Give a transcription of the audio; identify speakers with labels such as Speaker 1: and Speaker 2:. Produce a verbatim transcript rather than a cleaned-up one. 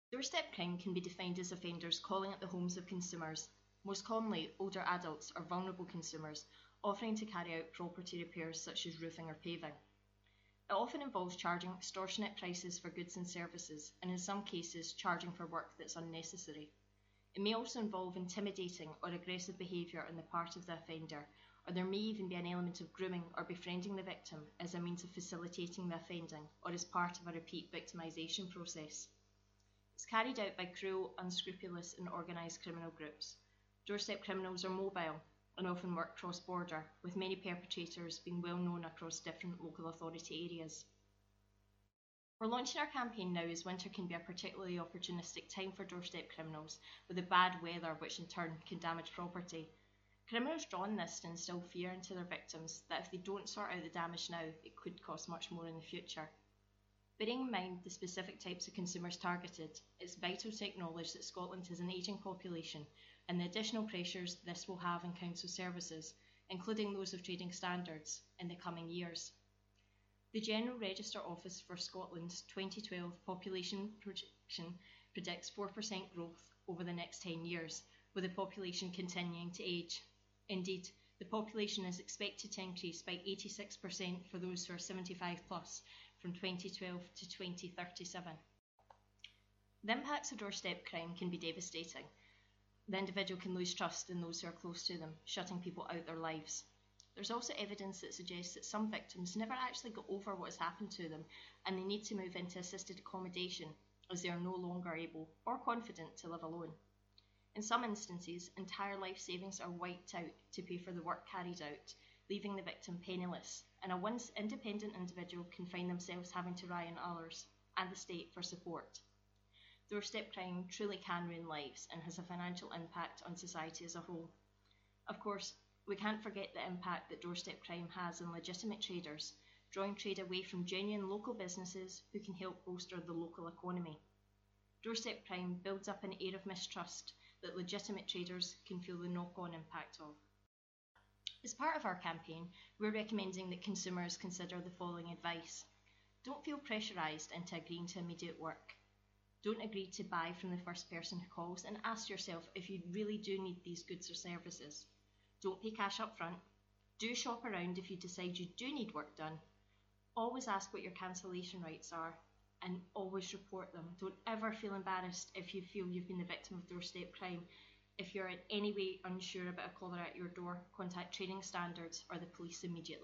Speaker 1: Doorstep crime can be defined as offenders calling at the homes of consumers, most commonly older adults or vulnerable consumers, offering to carry out property repairs such as roofing or paving. It often involves charging extortionate prices for goods and services, and in some cases charging for work that's unnecessary. It may also involve intimidating or aggressive behaviour on the part of the offender, or there may even be an element of grooming or befriending the victim as a means of facilitating the offending or as part of a repeat victimisation process. It's carried out by cruel, unscrupulous and organised criminal groups. Doorstep criminals are mobile and often work cross-border, with many perpetrators being well known across different local authority areas. We're launching our campaign now as winter can be a particularly opportunistic time for doorstep criminals, with the bad weather which in turn can damage property. Criminals draw on this to instill fear into their victims that if they don't sort out the damage now, it could cost much more in the future. Bearing in mind the specific types of consumers targeted, it's vital to acknowledge that Scotland has an ageing population and the additional pressures this will have on council services, including those of trading standards, in the coming years. The General Register Office for Scotland's twenty twelve population projection predicts four percent growth over the next ten years, with the population continuing to age. Indeed, the population is expected to increase by eighty-six percent for those who are seventy-five plus from twenty twelve to twenty thirty-seven. The impacts of doorstep crime can be devastating. The individual can lose trust in those who are close to them, shutting people out their lives. There's also evidence that suggests that some victims never actually got over what has happened to them and they need to move into assisted accommodation as they are no longer able or confident to live alone. In some instances, entire life savings are wiped out to pay for the work carried out, leaving the victim penniless, and a once independent individual can find themselves having to rely on others and the state for support. Doorstep crime truly can ruin lives and has a financial impact on society as a whole. Of course, we can't forget the impact that doorstep crime has on legitimate traders, drawing trade away from genuine local businesses who can help bolster the local economy. Doorstep crime builds up an air of mistrust that legitimate traders can feel the knock-on impact of. As part of our campaign, we're recommending that consumers consider the following advice. Don't feel pressurised into agreeing to immediate work. Don't agree to buy from the first person who calls, and ask yourself if you really do need these goods or services. Don't pay cash up front. Do shop around if you decide you do need work done. Always ask what your cancellation rights are and always report them. Don't ever feel embarrassed if you feel you've been the victim of doorstep crime. If you're in any way unsure about a caller at your door, contact Training Standards or the police immediately.